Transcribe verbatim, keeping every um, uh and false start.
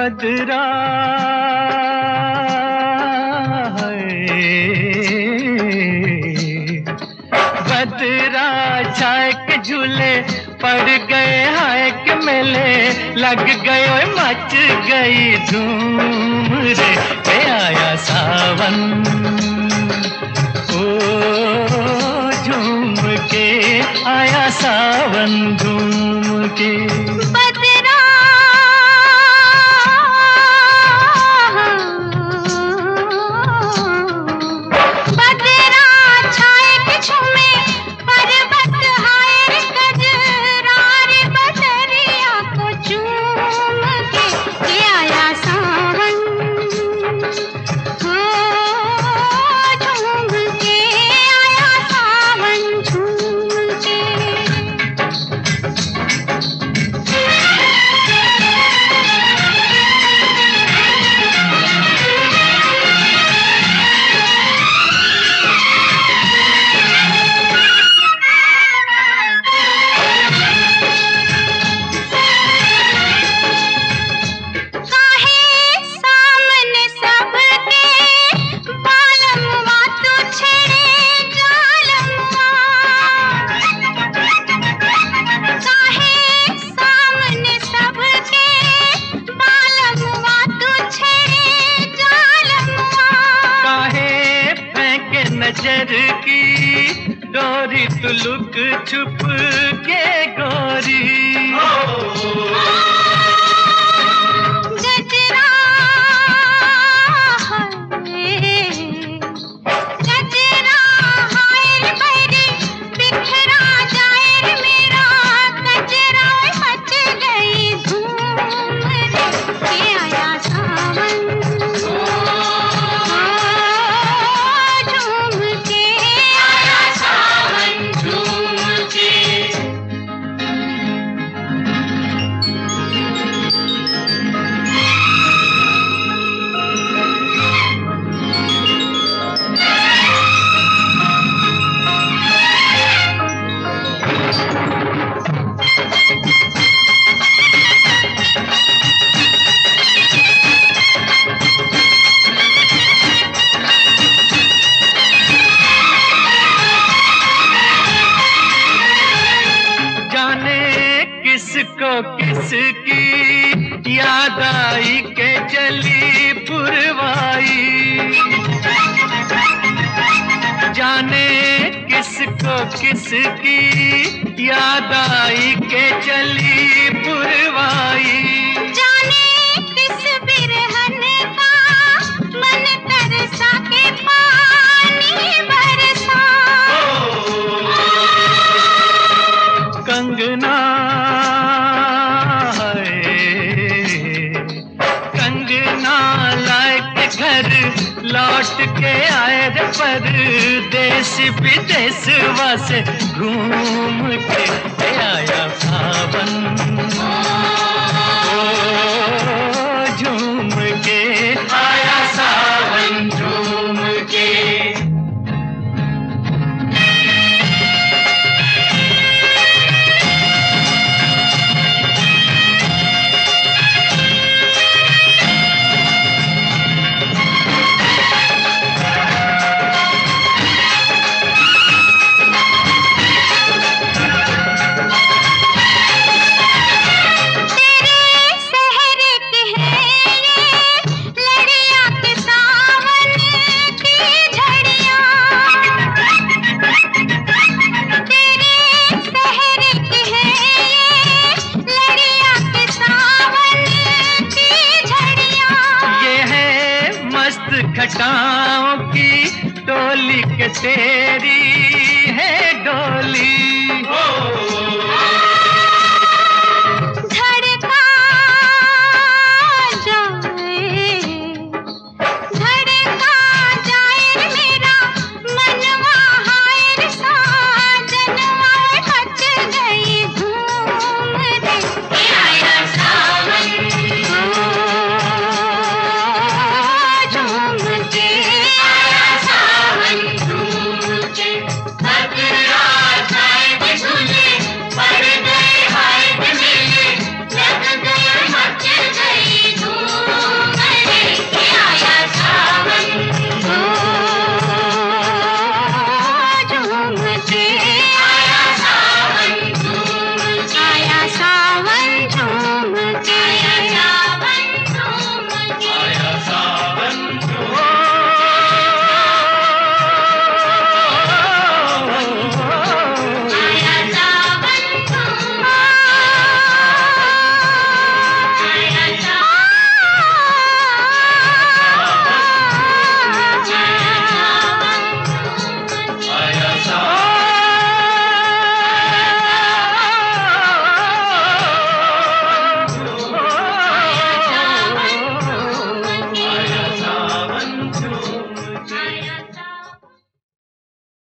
बदरा बदरा छाए के झूले पड़ गए हाय के मेले लग गए ओए मच गई धूम रे के आया सावन ओ झूम के आया सावन झूम के नजर की डोरी तू लुक छुप के गोरी गजरा गजरा हाय बड़ी बिखरा जाए मेरा गजरा मच गई धूम रे के आया सावन किसको किसकी याद आई के चली पुरवाई जाने किसको किसकी याद आई के चली पुरवाई जाने किस बिरहन का मन तरसा के पानी बरसा कंगना घर लौट के आए रे परदेश विदेशवा से घूम के आया सावन ओ झूम के आया सावन झूम के घटाओं की टोली के तेरी